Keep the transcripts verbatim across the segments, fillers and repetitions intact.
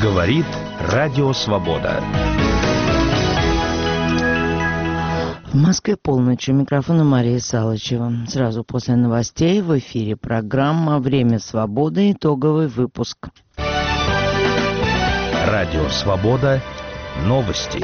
Говорит Радио Свобода. В Москве полночь. У микрофона Мария Салычева. Сразу после новостей в эфире программа «Время свободы». Итоговый выпуск. Радио Свобода. Новости.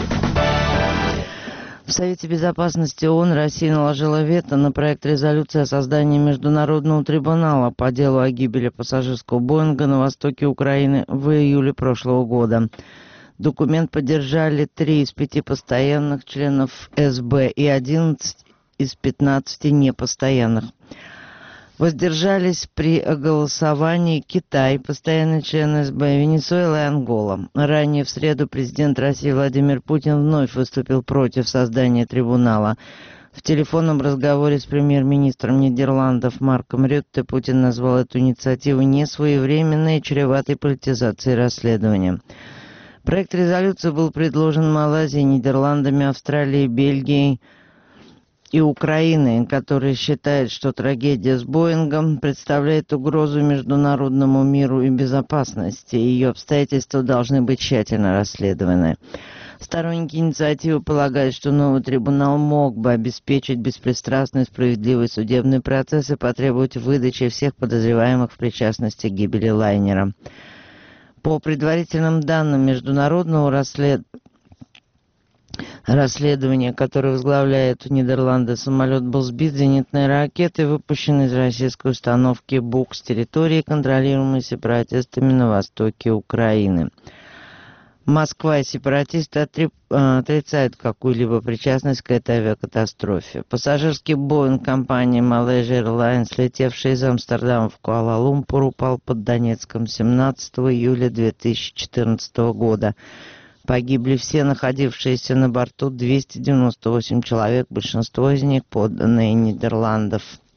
В Совете Безопасности ООН Россия наложила вето на проект резолюции о создании Международного трибунала по делу о гибели пассажирского Боинга на востоке Украины в июле прошлого года. Документ поддержали три из пяти постоянных членов эс бэ и одиннадцать из пятнадцати непостоянных. Воздержались при голосовании Китай, постоянный член эс бэ, Венесуэла и Ангола. Ранее в среду президент России Владимир Путин вновь выступил против создания трибунала. В телефонном разговоре с премьер-министром Нидерландов Марком Рютте Путин назвал эту инициативу несвоевременной и чреватой политизацией расследования. Проект резолюции был предложен Малайзией, Нидерландами, Австралией, Бельгией и Украиной, которые считают, что трагедия с Боингом представляет угрозу международному миру и безопасности, и ее обстоятельства должны быть тщательно расследованы. Сторонники инициативы полагают, что новый трибунал мог бы обеспечить беспристрастный и справедливый судебный процесс и потребовать выдачи всех подозреваемых в причастности к гибели лайнера. По предварительным данным международного расследования, Расследование, которое возглавляет Нидерланды, самолет был сбит зенитной ракетой, выпущенной из российской установки БУК с территории, контролируемой сепаратистами на востоке Украины. Москва и сепаратисты отрицают какую-либо причастность к этой авиакатастрофе. Пассажирский Боинг компании Malaysia Airlines, летевший из Амстердама в Куала-Лумпур, упал под Донецком семнадцатого июля две тысячи четырнадцатого года. Погибли все находившиеся на борту двести девяносто восемь человек, большинство из них подданные Нидерландов.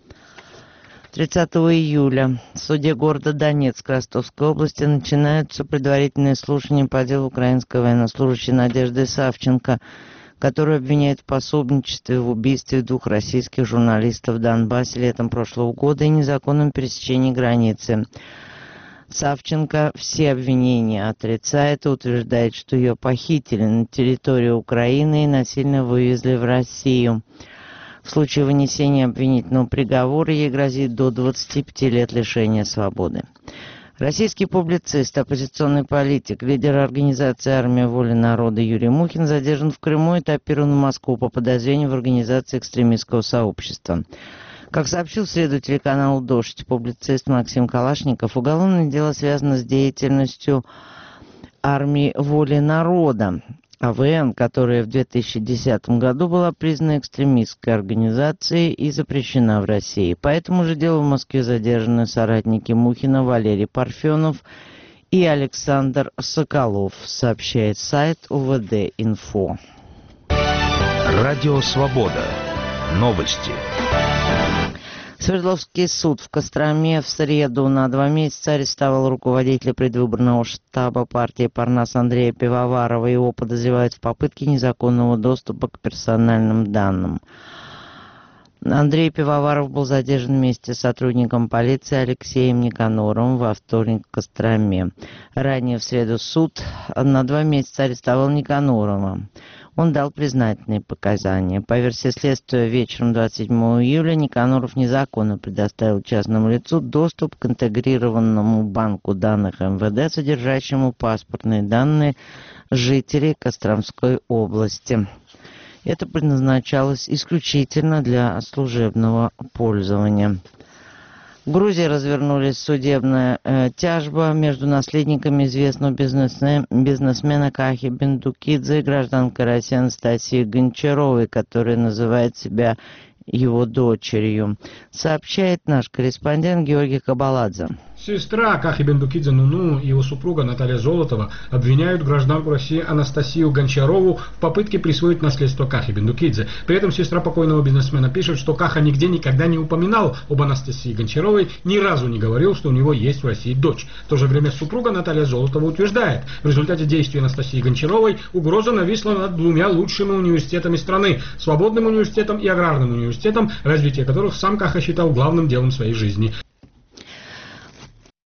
тридцатого июля в суде города Донецк Ростовской области начинаются предварительные слушания по делу украинской военнослужащей Надежды Савченко, которую обвиняют в пособничестве в убийстве двух российских журналистов в Донбассе летом прошлого года и незаконном пересечении границы. Савченко все обвинения отрицает и утверждает, что ее похитили на территории Украины и насильно вывезли в Россию. В случае вынесения обвинительного приговора ей грозит до двадцати пяти лет лишения свободы. Российский публицист, оппозиционный политик, лидер организации «Армия воли народа» Юрий Мухин задержан в Крыму и этапирован в Москву по подозрению в организации экстремистского сообщества. Как сообщил в среду телеканалу «Дождь» публицист Максим Калашников, уголовное дело связано с деятельностью армии воли народа, а вэ эн, которая в две тысячи десятом году была признана экстремистской организацией и запрещена в России. По этому же делу в Москве задержаны соратники Мухина Валерий Парфенов и Александр Соколов, сообщает сайт у вэ дэ инфо. Радио Свобода. Новости. Свердловский суд в Костроме в среду на два месяца арестовал руководителя предвыборного штаба партии Парнас Андрея Пивоварова. Его подозревают в попытке незаконного доступа к персональным данным. Андрей Пивоваров был задержан вместе с сотрудником полиции Алексеем Никаноровым во вторник в Костроме. Ранее в среду суд на два месяца арестовал Никанорова. Он дал признательные показания. По версии следствия, вечером двадцать седьмого июля Никаноров незаконно предоставил частному лицу доступ к интегрированному банку данных эм вэ дэ, содержащему паспортные данные жителей Костромской области. Это предназначалось исключительно для служебного пользования. В Грузии развернулась судебная э, тяжба между наследниками известного бизнесмена, бизнесмена Кахи Бендукидзе и гражданкой России Анастасией Гончаровой, которая называет себя его дочерью, сообщает наш корреспондент Георгий Кабаладзе. Сестра Кахи Бендукидзе Нуну и его супруга Наталья Золотова обвиняют гражданку России Анастасию Гончарову в попытке присвоить наследство Кахи Бендукидзе. При этом сестра покойного бизнесмена пишет, что Каха нигде никогда не упоминал об Анастасии Гончаровой, ни разу не говорил, что у него есть в России дочь. В то же время супруга Наталья Золотова утверждает, в результате действий Анастасии Гончаровой угроза нависла над двумя лучшими университетами страны, Свободным университетом и Аграрным университетом, развитие которых сам Каха считал главным делом своей жизни.